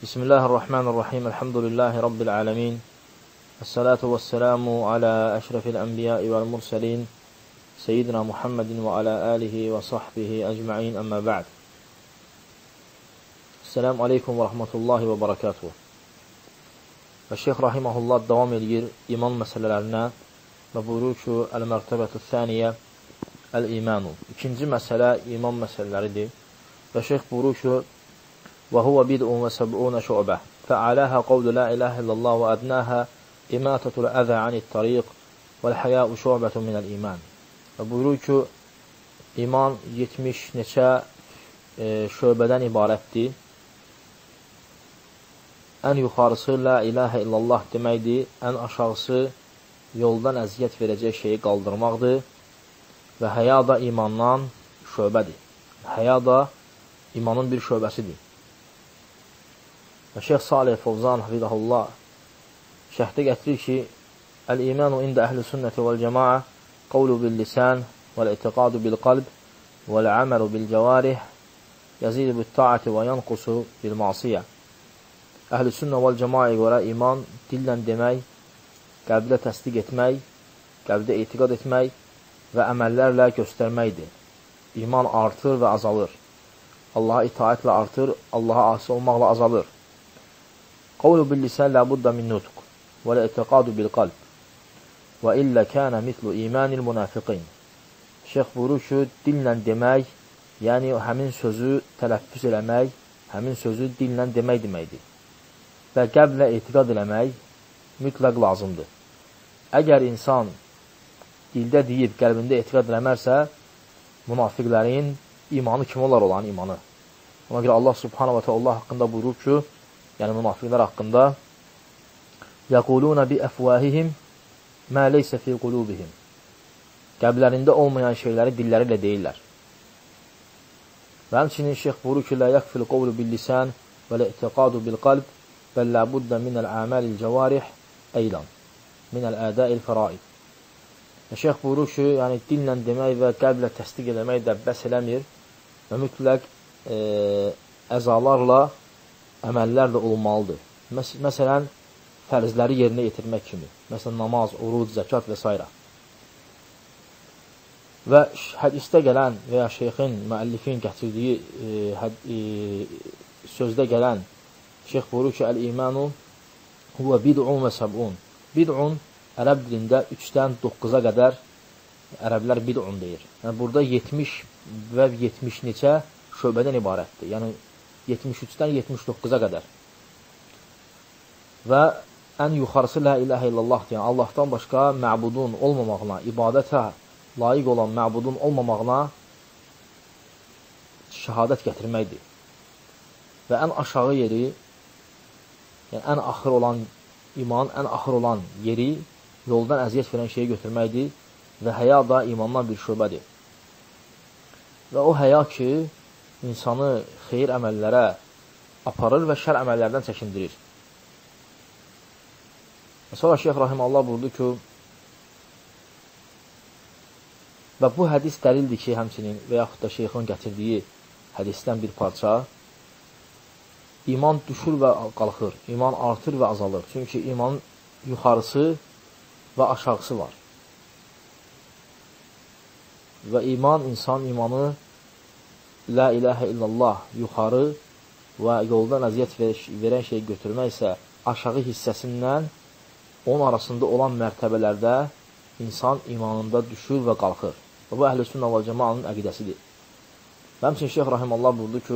Bismillahirrahmanirrahim. Elhamdülillahi Rabbil alemin. Esselatu vesselamu ala eşrefil enbiya'i vel murselin. Seyyidina Muhammedin ve ala alihi ve sahbihi ecma'in emmâ ba'd. Esselamu aleykum ve rahmetullahi ve berekatuhu. Və Şeyx Rahiməhullah davam edir iman məsələlərinə və buyurur ki, el-mərtəbətü thaniyə el-imanu. İkinci məsələ iman məsələləridir. Və Şeyx buyurur ki, وهو بدء وسبعون شعبة فأعلاها قول لا إله إلا الله وأدناها إماتة الأذى عن الطريق والحياء شعبة من الإيمان. Və buyurur ki, iman 70 neçə şöbədən ibarətdir. Ən yuxarısı la ilahə illallah deməkdir, ən aşağısı yoldan əziyyət verəcək şeyi qaldırmaqdır və həya da imandan şöbədir. Həya da imanın bir şöbəsidir. Və Şeyx Salih Fovzan hafizahullah şərhdə gətirir ki, el-imanu ində əhl-i sünnəti vəl-cəmaə qavlu bil-lisan vəl-etiqadu bil-qalb vəl-əməlu bil-cəvarih yazidu bil-taati və yanqusu bil-masiyə. Əhl-i sünnə vəl-cəmaəyə görə iman dillə demək, qəlbdə təsdiq etmək, qəlbdə etiqad etmək və əməllərlə göstərməkdir. İman artır və azalır. Allaha itaətlə artır, Allaha asi olmaqla azalır. Qavlu bil-lisan la budda min nutq və l-i'tiqadu bil-qalb və illə kənə mitlu imanil münafiqin. Şeyx buyurur ki, dillə demək, yəni həmin sözü tələffüz eləmək, həmin sözü dillə demək deməkdir. Və qəlblə etiqad eləmək mütləq lazımdır. Əgər insan dildə deyib, qəlbində etiqad eləmərsə, münafiqlərin imanı kim olar olan imanı? Ona görə Allah subhanahu wa ta'ala haqqında buyurur ki, yəni münafiqlər haqqında yəquluna bi əfvahihim mə leysə fi qulubihim. Qəlblərində olmayan şeyləri dilləri ilə deyirlər. Və həmçinin Şeyx buyurur ki, la yəkfil qavlu bil-lisan və l-i'tiqadu bil-qalb bəl la budda minəl əməlil cəvarih eylan minəl ədəil fəraid. Və Şeyx buyurur ki, yəni dillə demək və qəlblə təsdiq eləmək də bəs eləmir və mütləq əzalarla əməllərlə olmalıdır. Məsələn, fərzləri yerinə yetirmək kimi. Məsələn, namaz, oruc, zəkat və s. Və hədisdə gələn və ya şeyxin, müəllifin gətirdiyi sözdə gələn şeyx buyurur ki, əl-imanu huvə bid'un və səb'un. Bid'un ərəb dilində 3-dən 9-a qədər ərəblər bid'un deyir. Yəni, burada 70 və 70 neçə şöbədən ibarətdir. Yəni, 73-dən 79-a qədər. Və ən yuxarısı la ilahə illallah deyən, Allahdan başqa məbudun olmamağına, ibadətə layiq olan məbudun olmamağına şəhadət gətirməkdir. Və ən aşağı yeri, yəni ən axır olan iman, ən axır olan yeri yoldan əziyyət verən şeyi götürməkdir və həya da imandan bir şöbədir. Və o həya ki, insanı xeyir əməllərə aparır və şər əməllərdən çəkindirir. Və sonra Şeyx Rahiməllah buyurdu ki, və bu hədis dəlildir ki, həmçinin və yaxud da şeyxin gətirdiyi hədisdən bir parça, iman düşür və qalxır, iman artır və azalır. Çünki imanın yuxarısı və aşağısı var. Və insan imanı la ilahə illallah yuxarı və yoldan əziyyət verən şeyi götürmək isə aşağı hissəsindən onun arasında olan mərtəbələrdə insan imanında düşür və qalxır. Və bu əhl-i sünnə və cəmaənin əqidəsidir. Və həmçinin Şeyx Rahiməllah buyurdu ki,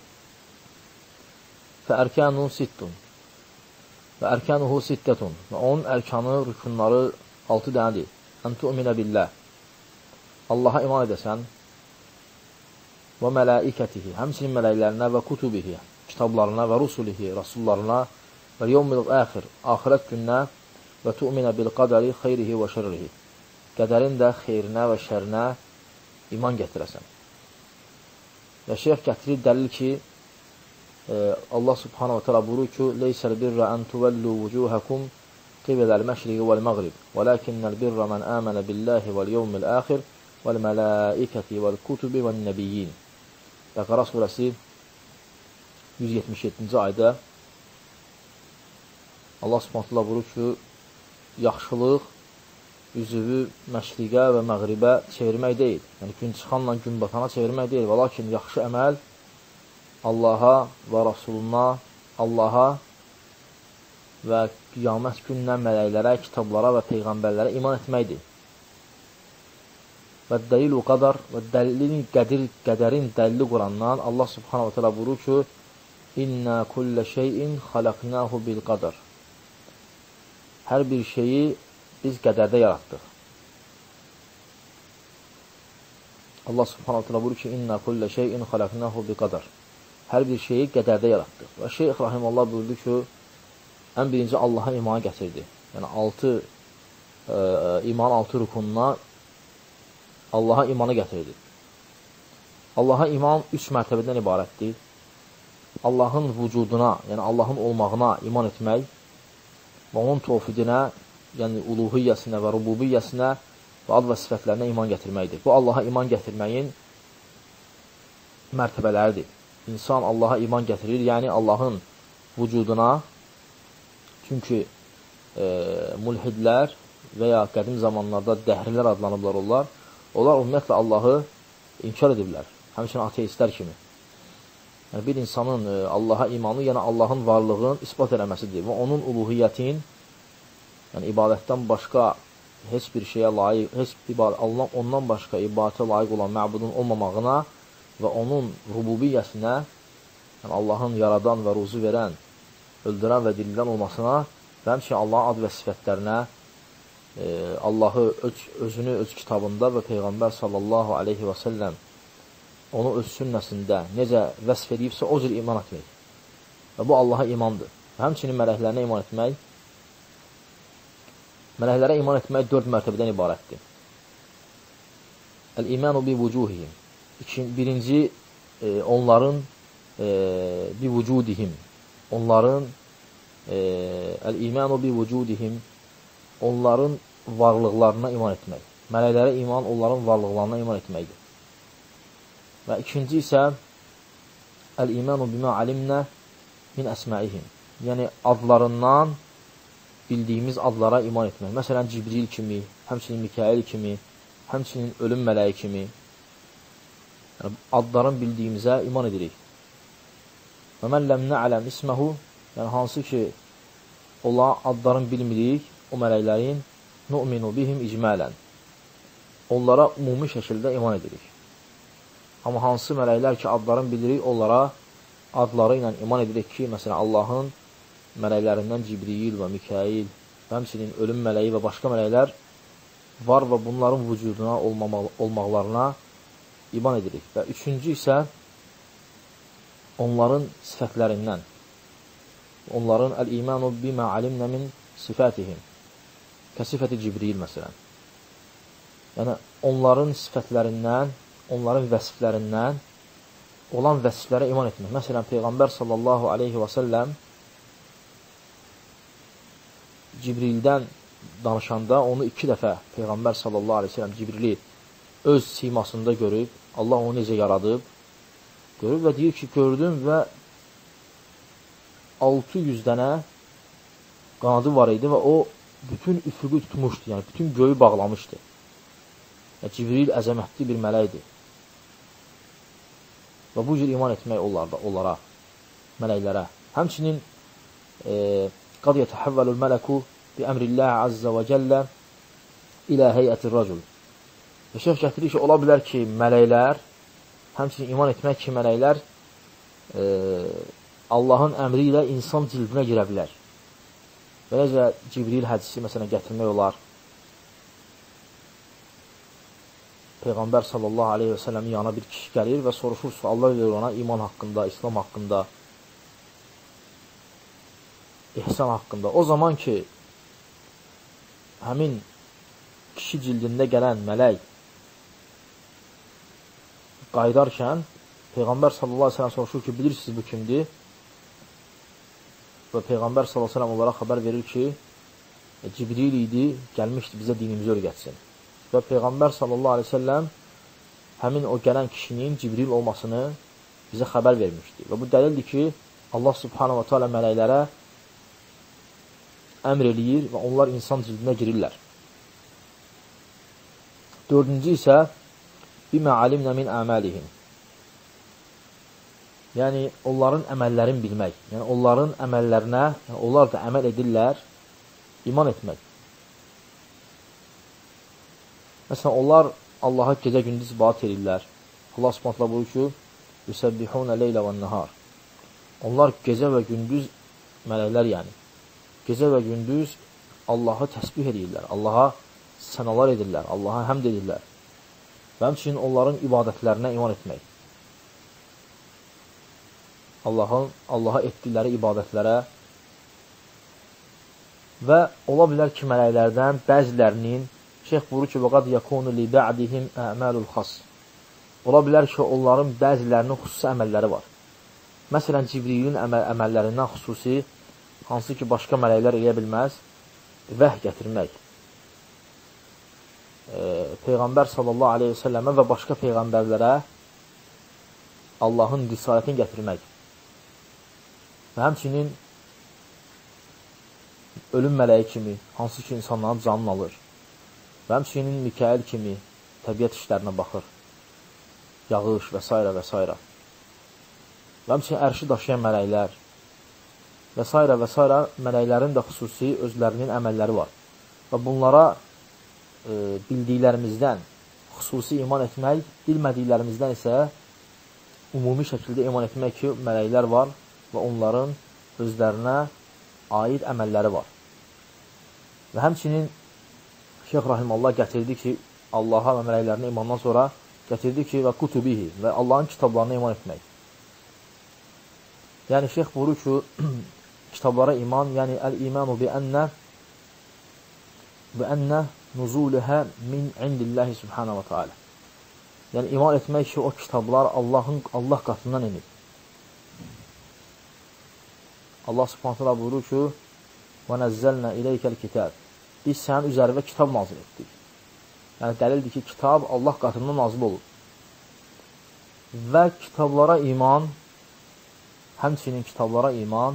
fəərkənu sittun və ərkənuhu sittətun və onun ərkanı, rükunları 6 dənədir. Ən tu'minə billah, Allaha iman edəsən, və mələikətihi, həmçinin mələklərinə və kutubihi, kitablarına və rusulihi, rasullarına və yevmil əxir, axirət gününə və tu'minə bil qədəri xeyrihi və şərrihi, qədərin də xeyrinə və şərinə iman gətirəsən. Və şeyx gətirir dəlil ki, Allah subhanahu wa ta'ala buyurur ki, leysəl birrə ən tuvəllu vücuhəkum qibləl məşriqi vəl-məğrib, və ləkinnəl birrə mən əmənə billahi vəl-yevmil əxir vəl-mələikəti vəl-kutubi vəl-nəbiyyin. Bəqara surəsi 177-ci ayda Allah Subhanahu buyurur ki, yaxşılıq üzvü məşriqə və məğribə çevirmək deyil. Yəni, gün çıxanla gün batana çevirmək deyil. Və lakin yaxşı əməl Allaha və Rasuluna, Allaha və qiyamət gününə, mələklərə, kitablara və peyğəmbərlərə iman etməkdir. Və dəlilu qadar və qədərin dəlili Qurandan Allah Subhanahu teala buyurur ki, İnna kullə şeyin xalaqnahu bil qadar. Hər bir şeyi biz qədərdə yaratdıq. Allah Subhanahu teala buyurur ki, İnna kullə şeyin xalaqnahu bil qadar. Hər bir şeyi qədərdə yaratdıq. Və Şeyx Rahimullah buyurdu ki, ən birinci Allaha imanı gətirdi. Yəni, iman 6 rukununa Allaha imanı gətirdi. Allaha iman 3 mərtəbədən ibarətdir. Allahın vücuduna, yəni Allahın olmağına iman etmək və onun tövhidinə, yəni uluhiyyəsinə və rububiyyəsinə və ad və sifətlərinə iman gətirməkdir. Bu, Allaha iman gətirməyin mərtəbələridir. İnsan Allaha iman gətirir, yəni Allahın vücuduna, çünki mulhidlər və ya qədim zamanlarda dəhrilər adlanıblar onlar. Onlar ümumiyyətlə Allahı inkar edirlər, həmçinin ateistlər kimi. Yəni, bir insanın Allaha imanı, yəni Allahın varlığını ispat eləməsidir və onun uluhiyyətin, yəni ibadətdən başqa heç bir şeyə layiq, ondan başqa ibadətə layiq olan məbudun olmamağına və onun rububiyyəsinə, yəni Allahın yaradan və ruzu verən, öldürən və dirildən olmasına və həmçinin Allahın ad və sifətlərinə Allahı özünü öz kitabında və Peyğəmbər sallallahu aleyhi və səlləm onu öz sünnəsində necə vəsf edibsə o cür iman etmək. Və bu Allaha imandır. Və həmçinin mələklərinə iman etmək, mələklərə iman etmək 4 mərtəbədən ibarətdir. Əl-imanu bi vücuhihim. Birinci, onların bi vücudihim. Onların əl-imanu bi vücudihim. Onların varlıqlarına iman etmək. Mələklərə iman onların varlıqlarına iman etməkdir. Və ikinci isə əl-imanu bimə alimnə min əsməihim. Yəni, adlarından bildiyimiz adlara iman etmək. Məsələn, Cibril kimi, həmçinin Mikail kimi, həmçinin ölüm mələyi kimi. Yəni, adların bildiyimizə iman edirik. Və mən ləm nə'ələm isməhu, yəni hansı ki, ola adların bilmirik, o mələklərin nu'minu bihim icmələn. Onlara ümumi şəkildə iman edirik. Amma hansı mələklər ki, adların bilirik, onlara adları ilə iman edirik ki, məsələn, Allahın mələklərindən Cibril və Mikail və həmçinin ölüm mələyi və başqa mələklər var və bunların vücuduna olmaqlarına iman edirik. Və üçüncü isə onların sifətlərindən. Onların əl-imanu bimə alimnə min sifətihim. Kəsifəti Cibril, məsələn. Yəni, onların sifətlərindən, onların vəsiflərindən olan vəsiflərə iman etmək. Məsələn, Peyğəmbər sallallahu aleyhi və səlləm Cibrildən danışanda onu 2 dəfə Peyğəmbər sallallahu aleyhi və səlləm Cibrili öz simasında görüb, Allah onu necə yaradıb, görüb və deyir ki, gördüm və 600 dənə qanadı var idi və o bütün üfüqü tutmuşdu, yəni bütün göyü bağlamışdı. Yəni, Cibril əzəmətli bir mələkdir. Və bu cür iman etmək onlara, mələklərə. Həmçinin qad yətəhəvvəlul mələku bi əmrilləhi əzzə və cəllə ilə heyətir racul. Və şeyh gətirir ki, ola bilər ki, mələklər, həmçinin iman etmək ki, mələklər Allahın əmri ilə insan cildinə girə bilər. Və necə Cibril hədisi məsələn gətirmək olar. Peyğəmbər sallallahu aleyhi və səlləmin yanına bir kişi gəlir və soruşur, suallar verir ona iman haqqında, İslam haqqında, ihsan haqqında. O zaman ki, həmin kişi cildində gələn mələk qaydarkən, Peyğəmbər sallallahu aleyhi və səlləm soruşur ki, bilirsiniz bu kimdir? Və Peyğəmbər sallallahu aleyhi və səlləm onlara xəbər verir ki, Cibril idi, gəlmişdi bizə dinimizi öyrətsin. Və Peyğəmbər sallallahu aleyhi ve selləm həmin o gələn kişinin Cibril olmasını bizə xəbər vermişdi. Və bu dəlildir ki, Allah subhanahu wa ta'ala mələklərə əmr eləyir və onlar insan cildinə girirlər. Dördüncü isə bimə alimnə min əməlihim. Yəni, onların əməllərini bilmək. Yəni, onların əməllərinə, yəni, onlar da əməl edirlər, iman etmək. Məsələn, onlar Allaha gecə-gündüz ibadət edirlər. Allah Subhanahu buyurur ki, "Yusabbihuna leylə və nahar." Onlar gecə və gündüz mələklər, yəni gecə və gündüz Allahı təsbih edirlər, Allaha sənalar edirlər, Allaha həmd edirlər. Və həmçinin onların ibadətlərinə iman etmək. Allaha etdikləri ibadətlərə və ola bilər ki, mələklərdən bəzilərinin Şeyx buyurur ki, وَقَدْ يَكُونُ لِبَعْدِهِمْ əməl الْخَص. Ola bilər ki, onların bəzilərinin xüsusi əməlləri var. Məsələn, Cibrilin əməllərindən xüsusi, hansı ki, başqa mələklər eləyə bilməz, vəh gətirmək. Peyğəmbər sallallahu aleyhi və səlləmə və başqa peyğəmbərlərə Allahın risalətini gətirmək. Və həmçinin ölüm mələyi kimi, hansı ki, insanların canını alır. Və həmçinin Mikail kimi təbiət işlərinə baxır. Yağış və s. və s. Və həmçinin ərşi daşıyan mələklər və s. və s. mələklərin də xüsusi özlərinin əməlləri var. Və bunlara bildiklərimizdən xüsusi iman etmək, bilmədiklərimizdən isə ümumi şəkildə iman etmək ki, mələklər var və onların özlərinə aid əməlləri var. Və həmçinin Şeyx Rahimallah gətirdi ki, Allaha və mələklərinə imandan sonra gətirdi ki, və kutubihi və Allahın kitablarına iman etmək. Yəni, Şeyx buyurur ki, kitablara iman, yəni əl-imanu bi ənnə nuzuluhə min indilləhi subhanə və teala. Yəni, iman etmək ki, o kitablar Allah qatından inib. Allah subhanə teala buyurur ki, və nəzzəlnə iləykəl kitab. Biz sənin üzərində kitab nazil etdik. Yəni, dəlildir ki, kitab Allah qatından nazil olur. Və kitablara iman, həmçinin kitablara iman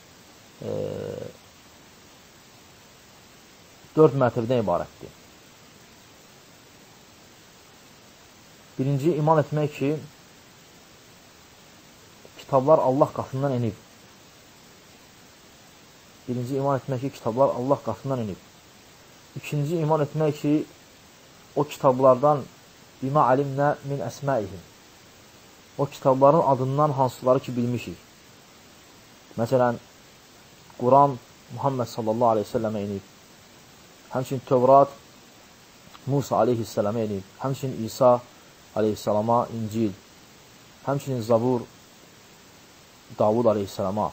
4 mərtəbədən ibarətdir. Birinci, iman etmək ki, kitablar Allah qatından inib. Birinci, iman etmək ki, kitablar Allah qatından inib. İkinci, iman etmək ki, o kitablardan bimə alimnə min əsməihim. O kitabların adından hansıları ki, bilmişik. Məsələn, Quran Muhammed sallallahu aleyhi ve səlləmə inib. Həmçinin Tövrat Musa aleyhisselamə inib. Həmçinin İsa aleyhisselama İncil. Həmçinin Zabur Davud aleyhisselama.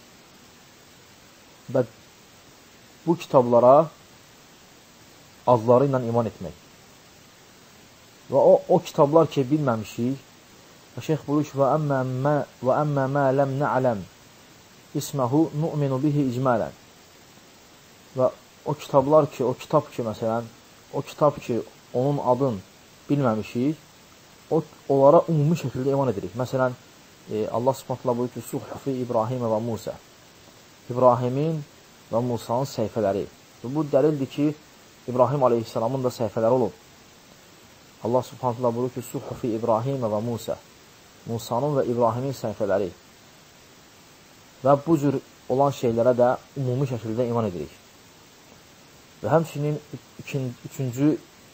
Və bu kitablara adları ilə iman etmək. Və o kitablar ki, bilməmişik, və Şeyx buyurur ki, və əmmə mə ləm nə'ləm isməhu nu'minu bihi icmələn. Və o kitablar ki, o kitab ki, məsələn, o kitab ki, onun adını bilməmişik, onlara ümumi şəkildə iman edirik. Məsələn, Allah subhanallah buyurur ki, Suhfi İbrahimə və Musa. İbrahimin və Musanın səhifələri. Və bu dəlildir ki, İbrahim aleyhisselamın da səhifələri olub. Allah subhanallah buyurur ki, Suhfi İbrahimə və Musa. Musanın və İbrahimin səhifələri. Və bu cür olan şeylərə də ümumi şəkildə iman edirik. Və həmçinin üçüncü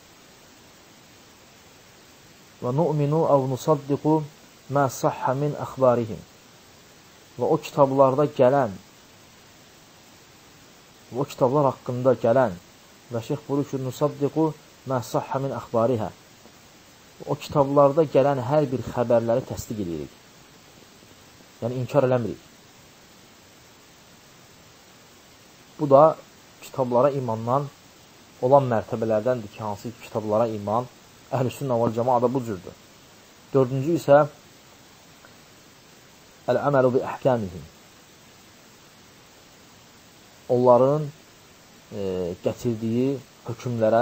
və nu'minu əv nusaddiqu mə səhhə min əxbarihim. Və o kitablarda gələn və o kitablar haqqında gələn və Şeyx buyurur ki, nusaddiqu mə səhhə min əxbarihə. O kitablarda gələn hər bir xəbərləri təsdiq edirik. Yəni, inkar eləmirik. Bu da kitablara imandan olan mərtəbələrdəndir ki, hansı kitablara iman Əhl-i-Sünnə və Cəmaada bu cürdür. Dördüncü isə əl-əməlu bi əhkəmihim. Onların gətirdiyi hökmlərə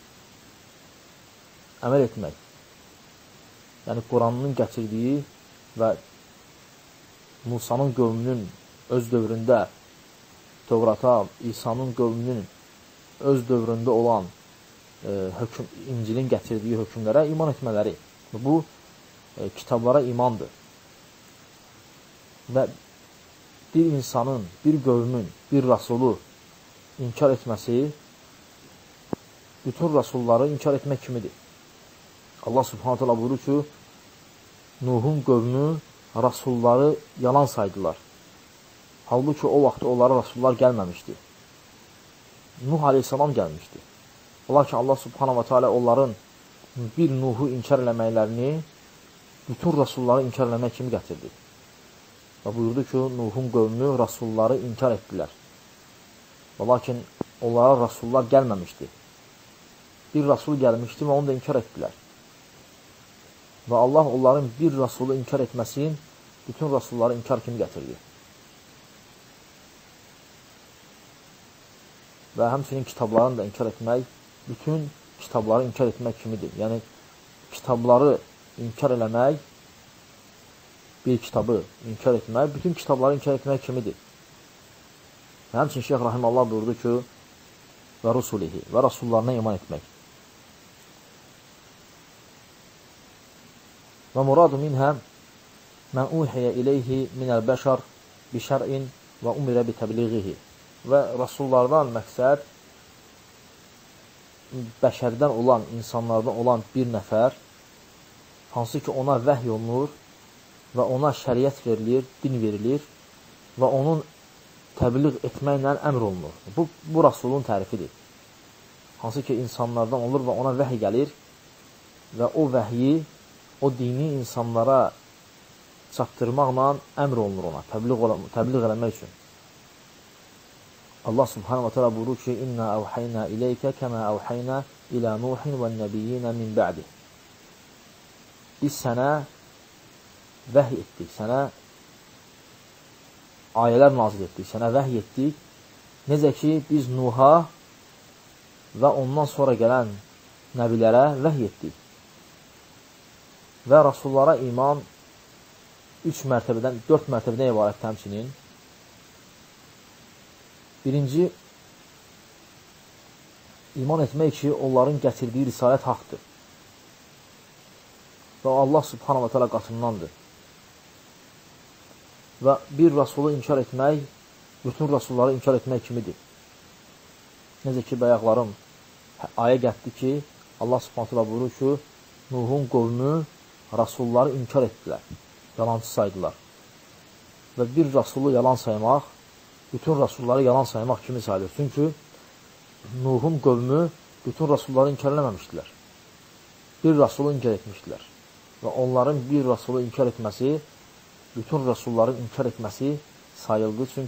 əməl etmək. Yəni, Quranın gətirdiyi və Musanın qövmünün öz dövründə Tevrata, İsa'nın qövmünün öz dövründə olan İncilin gətirdiyi hökmlərə iman etmələri. Bu, kitablara imandır. Və bir insanın, bir qövmün, bir rasulu inkar etməsi bütün rasulları inkar etmək kimidir. Allah subhanahu teala buyurur ki, Nuhun qövmü rasulları yalan saydılar. Halbuki o vaxt onlara rasullar gəlməmişdi. Nuh aleyhissalam gəlmişdi. Lakin Allah subhanahu teala onların bir Nuhu inkar eləməklərini bütün rasulları inkar eləmək kimi gətirdi. Və buyurdu ki, Nuhun qövmü rasulları inkar etdilər. Lakin onlara rasullar gəlməmişdi. Bir rasul gəlmişdi və onu da inkar etdilər. Və Allah onların bir rasulu inkar etməsinin bütün rasulları inkar kimi gətirdi. Və həmçinin kitablarını da inkar etmək, bütün kitabları inkar etmək kimidir. Yəni, kitabları inkar eləmək, bir kitabı inkar etmək, bütün kitabları inkar etmək kimidir. Həmçinin Şeyx Rahimallah buyurdu ki, və rusulihi, və rasullarına iman etmək. Və muradu minhə mən uhiyə iləyhi minəl bəşər bi şər'in və umirə bi təbliğihi. Və rasullardan məqsəd bəşərdən olan, insanlardan olan bir nəfər, hansı ki ona vəhy olunur və ona şəriət verilir, din verilir və onun təbliğ etməklə əmr olunur. Bu rasulun tərifidir. Hansı ki insanlardan olur və ona vəhy gəlir və o vəhyi, o dini insanlara çatdırmaqla əmr olunur ona, təbliğ eləmək üçün. Allah subhanahu wa ta'ala buyurur ki, İnna əvhəynə iləykə kəmə əvhəynə ilə Nuhin və nəbiyyinə min bə'di. Biz sənə vəhy etdik, sənə ayələr nazil etdik, sənə vəhy etdik. Necə ki, biz Nuha və ondan sonra gələn nəbilərə vəhy etdik. Və rasullara iman 4 mərtəbədən ibarət təmsinin. Birinci, iman etmək ki, onların gətirdiyi risalət haqdır. Və Allah subhanahu wa ta'ala qatındandır. Və bir rasulu inkar etmək, bütün rasulları inkar etmək kimidir. Necə ki, bayaqlarım ayə gəldi ki, Allah subhanahu wa ta'ala buyurur ki, Nuhun qovmu rasulları inkar etdilər, yalancı saydılar. Və bir rasulu yalan saymaq, bütün rasulları yalan saymaq kimi sayılır. Çünki Nuhun qövmü bütün rasulları inkar eləməmişdilər. Bir rasulu inkar etmişdilər. Və onların bir rasulu inkar etməsi, bütün rasulların inkar etməsi sayıldı. Çünki